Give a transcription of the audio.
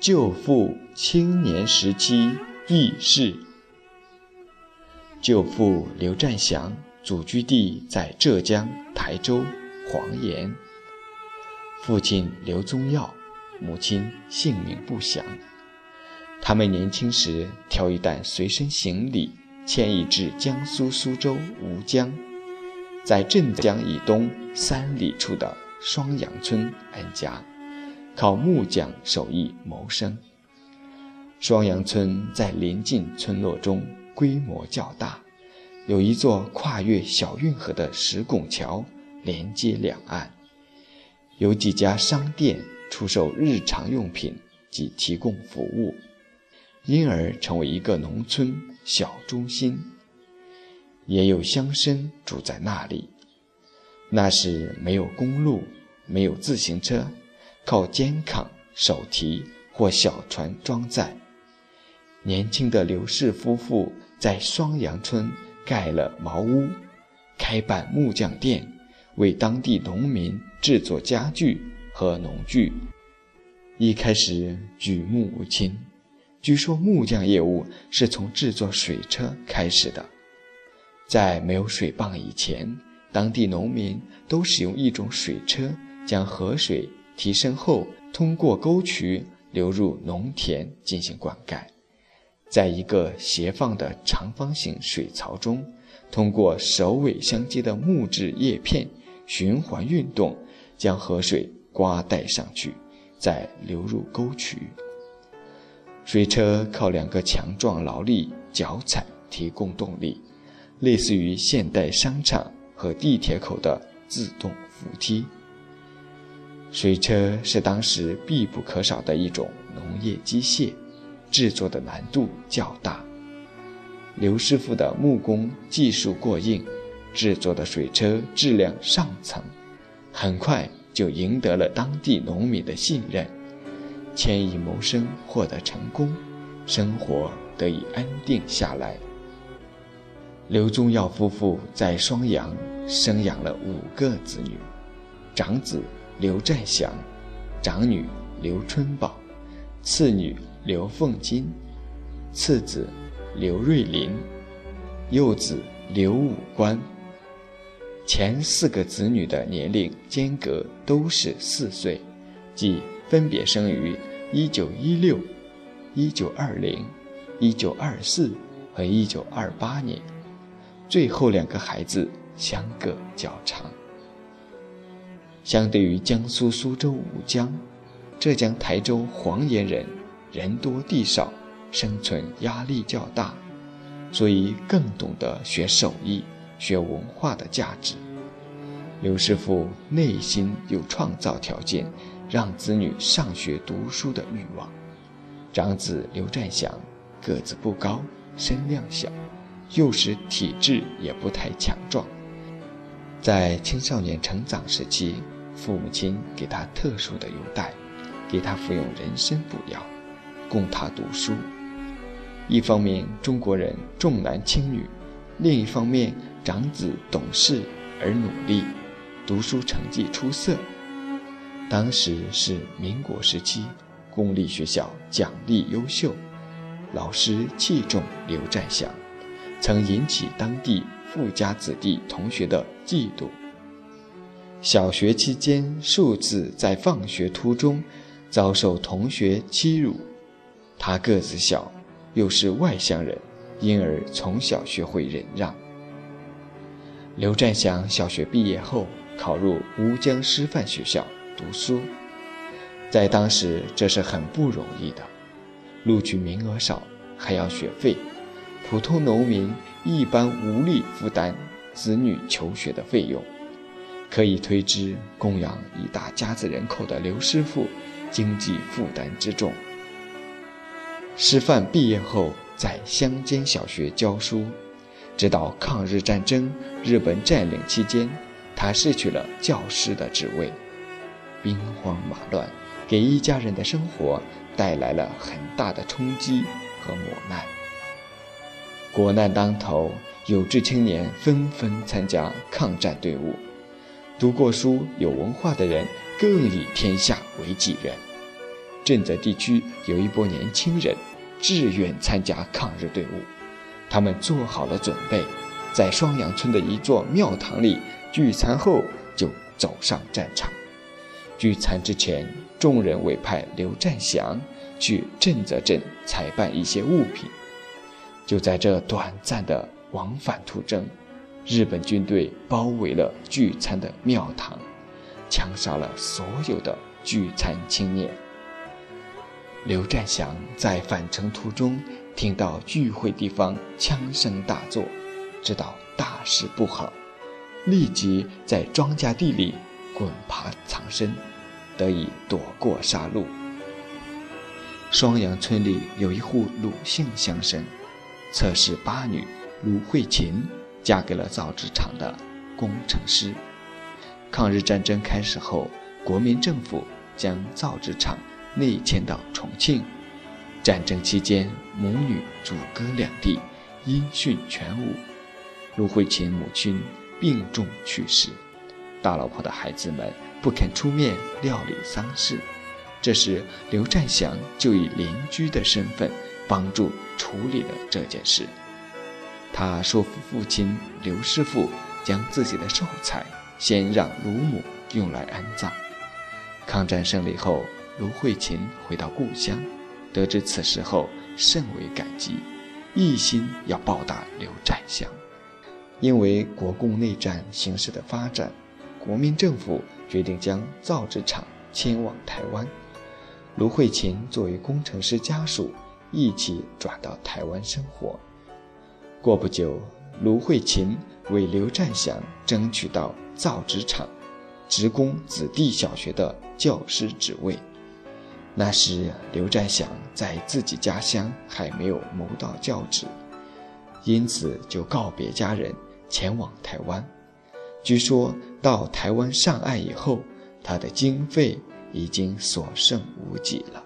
舅父青年时期轶事。舅父刘占祥祖居地在浙江台州黄岩，父亲刘宗耀，母亲姓名不详。他们年轻时挑一担随身行李，迁移至江苏苏州吴江，在镇江以东3里处的双阳村安家，靠木匠手艺谋生。双阳村在邻近村落中规模较大，有一座跨越小运河的石拱桥连接两岸，有几家商店出售日常用品及提供服务，因而成为一个农村小中心。也有乡绅住在那里。那时没有公路，没有自行车，靠肩扛、手提或小船装载。年轻的刘氏夫妇在双阳村盖了茅屋，开办木匠店，为当地农民制作家具和农具。一开始举目无亲，据说木匠业务是从制作水车开始的。在没有水泵以前，当地农民都使用一种水车，将河水提升后通过沟渠流入农田进行灌溉。在一个斜放的长方形水槽中，通过首尾相接的木质叶片循环运动，将河水刮带上去，再流入沟渠。水车靠2个强壮劳力脚踩提供动力，类似于现代商场和地铁口的自动扶梯。水车是当时必不可少的一种农业机械，制作的难度较大。刘师傅的木工技术过硬，制作的水车质量上层，很快就赢得了当地农民的信任，迁移谋生获得成功，生活得以安定下来。刘宗耀夫妇在双阳生养了5个子女，长子刘占祥，长女刘春宝，次女刘凤金，次子刘瑞林，幼子刘武官。前4个子女的年龄间隔都是4岁，即分别生于1916、1920、1924和1928年，最后2个孩子相隔较长。相对于江苏苏州吴江，浙江台州黄岩人多地少，生存压力较大，所以更懂得学手艺、学文化的价值。刘师傅内心有创造条件让子女上学读书的欲望。长子刘占祥个子不高，身量小，幼时体质也不太强壮。在青少年成长时期，父母亲给他特殊的优待，给他服用人参补药，供他读书。一方面中国人重男轻女，另一方面长子懂事而努力，读书成绩出色。当时是民国时期，公立学校奖励优秀，老师器重刘占祥，曾引起当地富家子弟同学的嫉妒。小学期间数次在放学途中遭受同学欺辱，他个子小，又是外乡人，因而从小学会忍让。刘占祥小学毕业后考入吴江师范学校读书，在当时这是很不容易的，录取名额少，还要学费，普通农民一般无力负担子女求学的费用。可以推知供养一大家子人口的刘师傅经济负担之重。师范毕业后在乡间小学教书，直到抗日战争日本占领期间，他失去了教师的职位。兵荒马乱给一家人的生活带来了很大的冲击和磨难。国难当头，有志青年纷纷参加抗战队伍，读过书有文化的人更以天下为己任。 震泽地区有一波年轻人志愿参加抗日队伍，他们做好了准备，在双阳村的一座庙堂里聚餐后就走上战场。聚餐之前，众人委派刘占祥去震泽镇采办一些物品。就在这短暂的往返途中，日本军队包围了聚餐的庙堂，枪杀了所有的聚餐青年。刘占祥在返程途中听到聚会地方枪声大作，知道大事不好，立即在庄稼地里滚爬藏身，得以躲过杀戮。双阳村里有一户鲁姓乡绅，侧室八女鲁慧琴嫁给了造纸厂的工程师。抗日战争开始后，国民政府将造纸厂内迁到重庆。战争期间，母女阻隔两地，音讯全无。鲁慧琴母亲病重去世，大老婆的孩子们不肯出面料理丧事。这时刘占祥就以邻居的身份帮助处理了这件事。他说服父亲刘师傅将自己的寿材先让鲁母用来安葬。抗战胜利后，卢慧琴回到故乡，得知此事后甚为感激，一心要报答刘占祥。因为国共内战形势的发展，国民政府决定将造纸厂迁往台湾。卢慧琴作为工程师家属，一起转到台湾生活。过不久，卢慧琴为刘占祥争取到造纸厂职工子弟小学的教师职位。那时刘占祥在自己家乡还没有谋到教职，因此就告别家人前往台湾。据说到台湾上岸以后，他的经费已经所剩无几了。